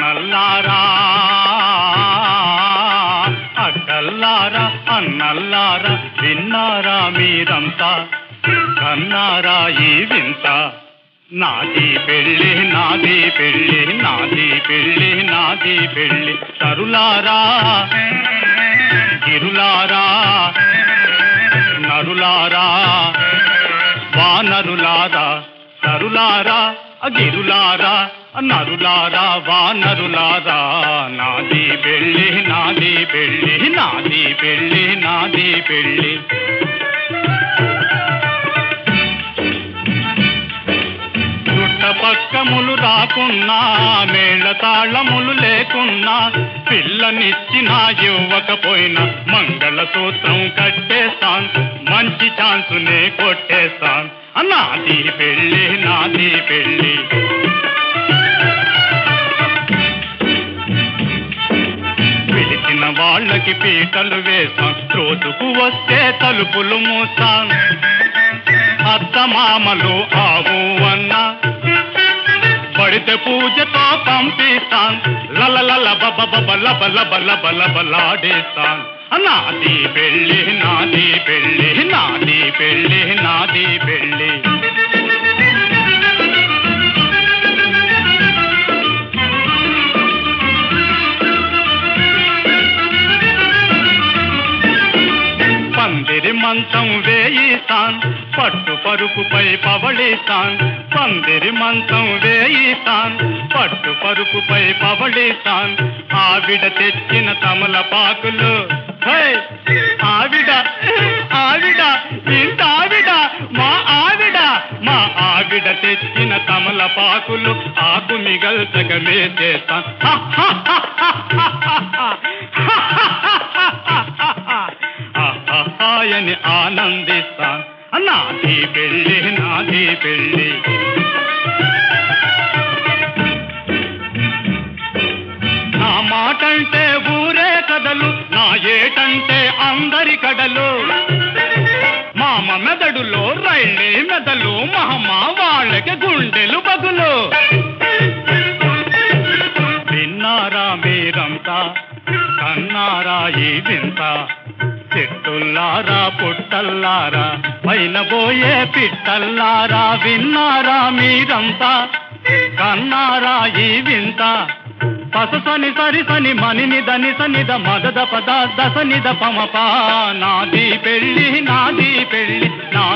అన్నల్లారా అక్కల్లారా అన్నల్లారా విన్నారా మీరంతా కన్నారా ఈ వింత నాది పెళ్ళి నాది పెళ్ళి నాది పెళ్ళి నాది పెళ్ళి తరులారా గిరులారా నరులారా వానరులారా తరులారా గిరులారా నరులారా వానరులారా నాది పెళ్ళి నాది పెళ్ళి నాది పెళ్ళి నాది పెళ్ళి చుట్టపక్కములు రాకున్నా మేళ తాళములు లేకున్నా పిల్లనిచ్చినా ఇవ్వకపోయినా మంగళసూత్రం కట్టేస్తాన్ మంచి ఛాన్సునే కొట్టేస్తాన్ నాది పెళ్ళి నాది పెళ్ళి పిలిచిన వాళ్ళకి పీటలు వేస్తాం రోజుకు వస్తే తలుపులు మూస్తాం అత్తమామలు ఆవు అన్నా పడితే పూజతో పంపిస్తాన్ లలలల బబ బబ లబ లబ లబ లబలాడేస్తాన్ నాది పెళ్ళి నాది పెళ్ళి నాది పెళ్ళి నాది పెళ్ళి పందిరి మంచం వేయిస్తాన్ పట్టు పరుపుపై పవళిస్తాన్ పందిరి మంచం వేయిస్తాన్ పట్టు పరుపుపై పవళిస్తాన్ ఆవిడ తెచ్చిన తమలపాకులు ఆవిడ ఆవిడ ఇంత ఆవిడ మా ఆవిడ మా ఆవిడ తెచ్చిన తమలపాకులు ఆకు మిగల్చగమే చేస్తాన్ అని ఆనందిస్తాన్ నాది పెళ్ళి నాది పెళ్ళి నా మాటంటే ఊరే కదలు నా ఏటంటే అందరి కడలు మామ మెదడులో రైళ్ళే మెదలు మహమ్మ వాళ్ళకి గుండెలు బగులు విన్నారా మీరంతా కన్నారా ఈ వింత చెట్టుల్లారా పుట్టల్లారా పైన పోయే పిట్టల్లారా విన్నారా మీరంతా కన్నారా ఈ వింత పససని సరిసని మనిని దని సనిద మదద పద దసనిద పమపా నాది పెళ్ళి నాది పెళ్ళి నా